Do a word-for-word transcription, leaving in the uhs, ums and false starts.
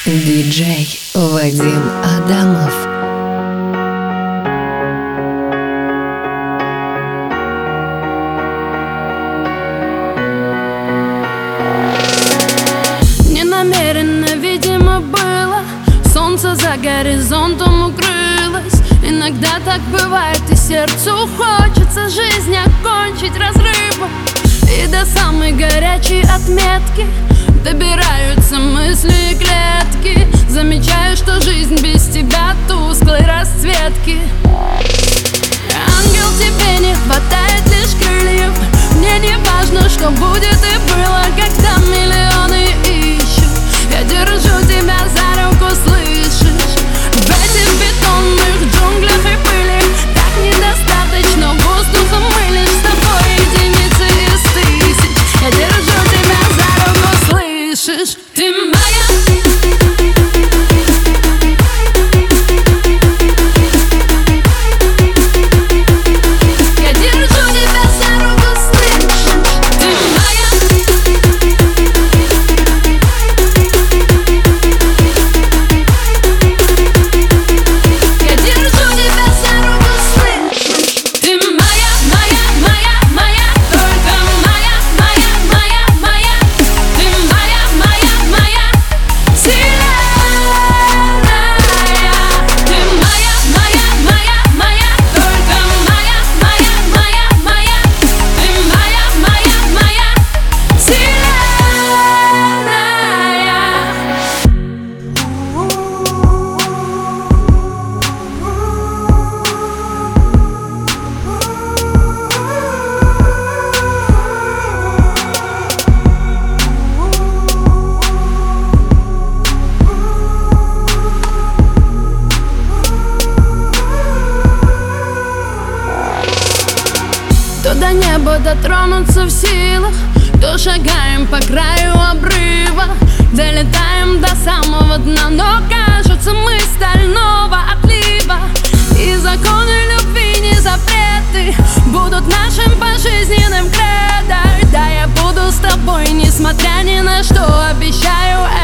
Диджей Вадим Адамов. Ненамеренно, видимо, было. Солнце за горизонтом укрылось. Иногда так бывает, и сердцу хочется жизнь окончить разрывом. И до самой горячей отметки добираются мысли и клетки. Замечаю, что жизнь без тебя тусклой расцветки. Ангел, тебе не хватает лишь крыльев. Мне не важно, что будет и было, когда миллионы ищут. Я держу тебя за руку, слышишь? В этих бетонных джунглях и пыли так недостаточно воздуха, мы лишь с тобой единицы из тысяч. Я держу тебя за руку, слышишь? Ты моя. То до неба дотронуться в силах, то шагаем по краю обрыва. Долетаем до самого дна, но кажется, мы стального отлива. И законы любви, не запреты будут нашим пожизненным кредо. Да, я буду с тобой, несмотря ни на что, обещаю